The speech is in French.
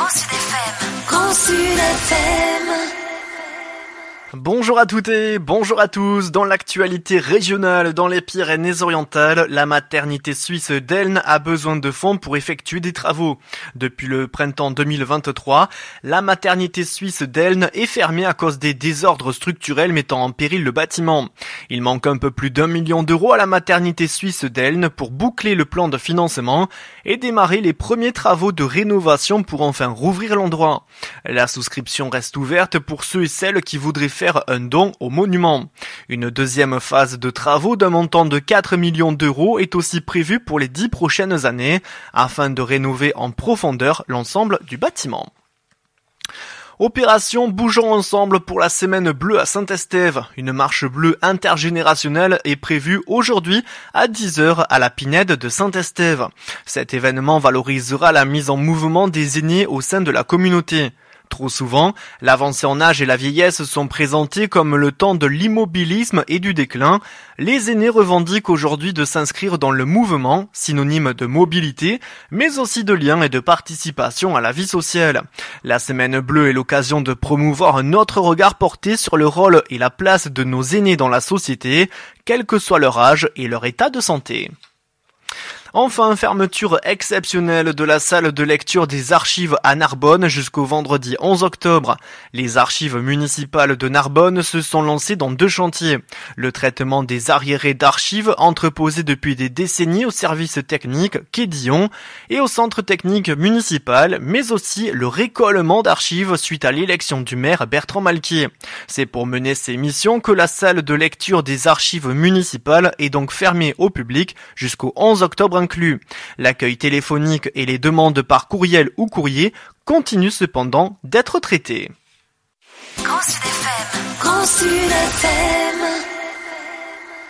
Grand Sud FM. Grand Sud FM. Bonjour à toutes et bonjour à tous. Dans l'actualité régionale dans les Pyrénées-Orientales, la maternité suisse d'Elne a besoin de fonds pour effectuer des travaux. Depuis le printemps 2023, la maternité suisse d'Elne est fermée à cause des désordres structurels mettant en péril le bâtiment. Il manque un peu plus d'1 million d'euros à la maternité suisse d'Elne pour boucler le plan de financement et démarrer les premiers travaux de rénovation pour enfin rouvrir l'endroit. La souscription reste ouverte pour ceux et celles qui voudraient faire un don au monument. Une deuxième phase de travaux d'un montant de 4 millions d'euros est aussi prévue pour les 10 prochaines années afin de rénover en profondeur l'ensemble du bâtiment. Opération Bougeons ensemble pour la semaine bleue à Saint-Estève. Une marche bleue intergénérationnelle est prévue aujourd'hui à 10h à la Pinède de Saint-Estève. Cet événement valorisera la mise en mouvement des aînés au sein de la communauté. Trop souvent, l'avancée en âge et la vieillesse sont présentés comme le temps de l'immobilisme et du déclin. Les aînés revendiquent aujourd'hui de s'inscrire dans le mouvement, synonyme de mobilité, mais aussi de lien et de participation à la vie sociale. La Semaine Bleue est l'occasion de promouvoir un autre regard porté sur le rôle et la place de nos aînés dans la société, quel que soit leur âge et leur état de santé. Enfin, fermeture exceptionnelle de la salle de lecture des archives à Narbonne jusqu'au vendredi 11 octobre. Les archives municipales de Narbonne se sont lancées dans 2 chantiers. Le traitement des arriérés d'archives entreposés depuis des décennies au service technique Quai Dillon et au centre technique municipal, mais aussi le récollement d'archives suite à l'élection du maire Bertrand Malquier. C'est pour mener ces missions que la salle de lecture des archives municipales est donc fermée au public jusqu'au 11 octobre inclus. L'accueil téléphonique et les demandes par courriel ou courrier continuent cependant d'être traités. Grand Sud FM. Grand Sud FM.